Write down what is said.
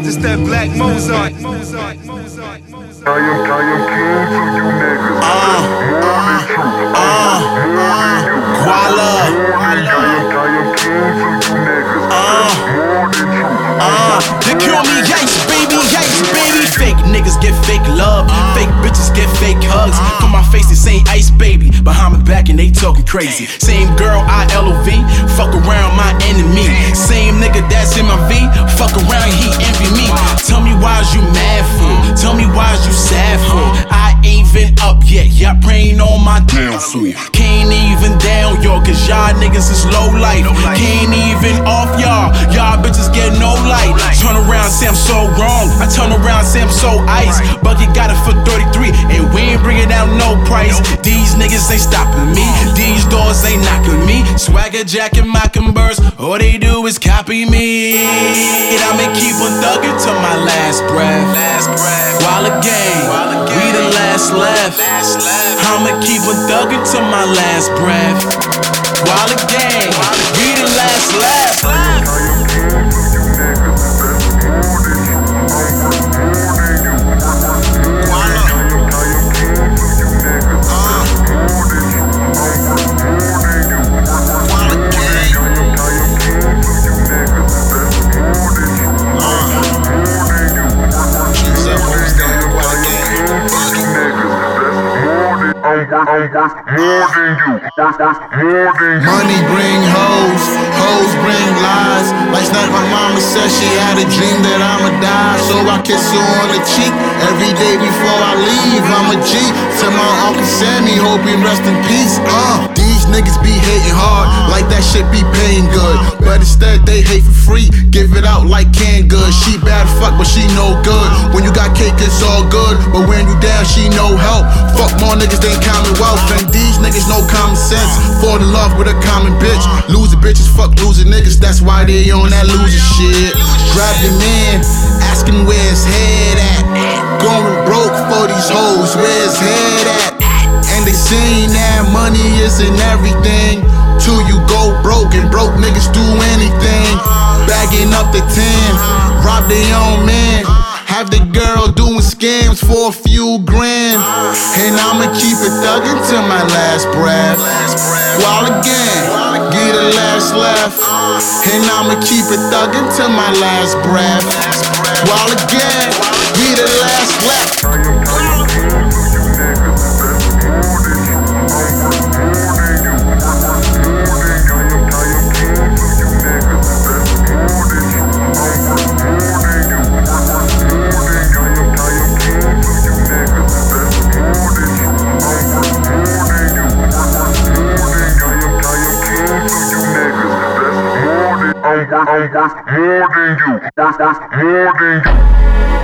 This that Black Mozart. I am king to you niggas. Guala. I am king to you niggas. More than true. They call me Yikes, baby, Yikes, baby. Fake niggas get fake love, fake bitches get fake hugs. For my face, they say Ice Baby. Behind my back and they talking crazy. Same girl, I-L-O-V, fuck around my enemy. Same nigga that's in my V, fuck around, he envy me. Tell me why is you mad for? Tell me why is you sad for? I ain't even up yet, y'all praying on my downfall. Can't even down y'all, cause y'all niggas is low life. Can't even off y'all, y'all bitches get no light. Turn around, say I'm so wrong. I turn around, say I'm so ice. Bucket got it for 33, and we ain't bringing down no price. These niggas ain't stopping me, these doors ain't knocking me. Swagger Jack and Mockingbirds, all they do is copy me. And I'ma keep on thugging till my last breath. While again, we the last left. I'ma keep on thugging till my last breath. While again, we the last left. I'm worth more than you. Money bring hoes, hoes bring lies. Last night my mama said she had a dream that I'ma die, so I kiss her on the cheek every day before I leave. I'm a G to my Uncle Sammy, hope he rest in peace. These niggas be hating hard, like that shit be paying good, but instead they hate for free, give it out like canned goods. She bad fuck, but she no good. When you got cake, it's all good, but when you down, she no help. Fuck more niggas than Commonwealth, and these niggas no common sense. Fall in love with a common bitch. Loser bitches fuck loser niggas, that's why they on that loser shit. Grab your man, ask him where his head at. Going broke for these hoes, where his head at? And they saying that money isn't everything, till you go broke, and broke niggas do anything. Bagging up the 10, rob their own man. Have the girl doing scams for a few grand. And I'ma keep it thuggin' till my last breath. While again, get the last left. And I'ma keep it thuggin' till my last breath. While again, get the last left. I'm worth more than you.